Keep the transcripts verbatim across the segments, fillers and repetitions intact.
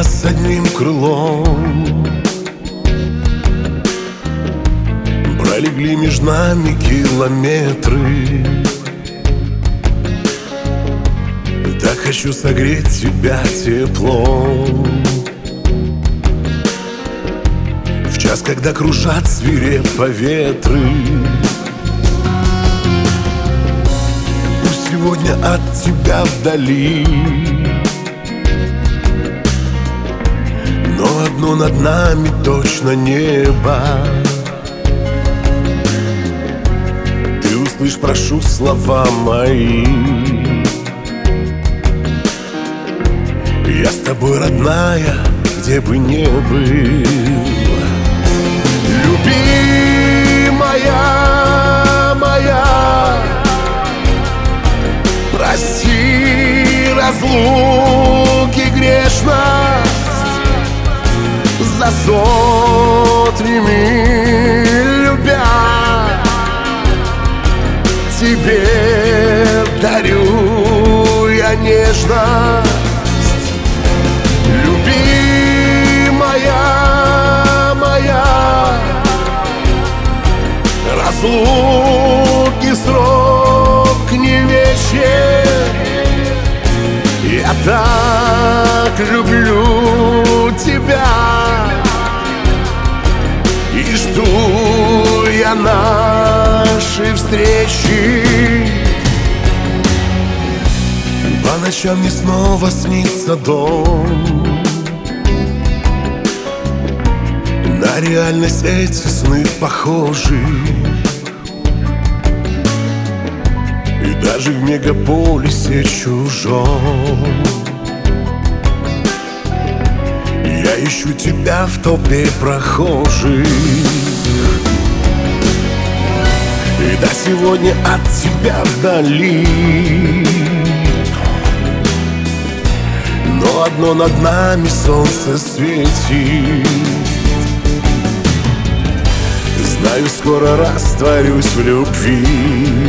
с одним крылом. Пролегли между нами километры. Так хочу согреть тебя теплом. В час, когда кружат свирепо ветры, пусть сегодня от тебя вдали, но одно над нами точно небо. Ты услышь, прошу, слова мои. Я с тобой, родная, где бы ни был. Любимая моя, прости разлуки грешность за сотни миль любя. Тебе дарю я нежность. Разлуки срок не вечен. Я так люблю тебя, и жду я нашей встречи. По ночам мне снова снится дом. На реальность эти сны похожи. И даже в мегаполисе чужом я ищу тебя в толпе прохожих. И до сегодня от тебя вдали, но одно над нами солнце светит. Знаю, скоро растворюсь в любви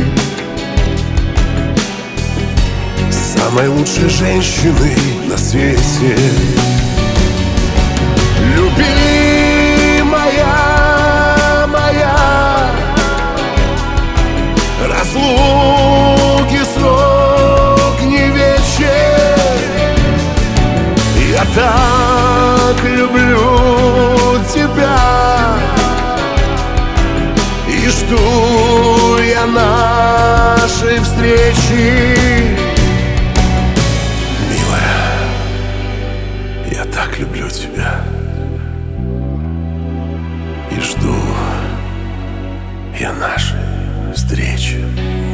самой лучшей женщины на свете. Любимая моя, разлуки срок не вечен. Я так люблю тебя, и жду я нашей встречи. Милая, я так люблю тебя, и жду я нашей встречи.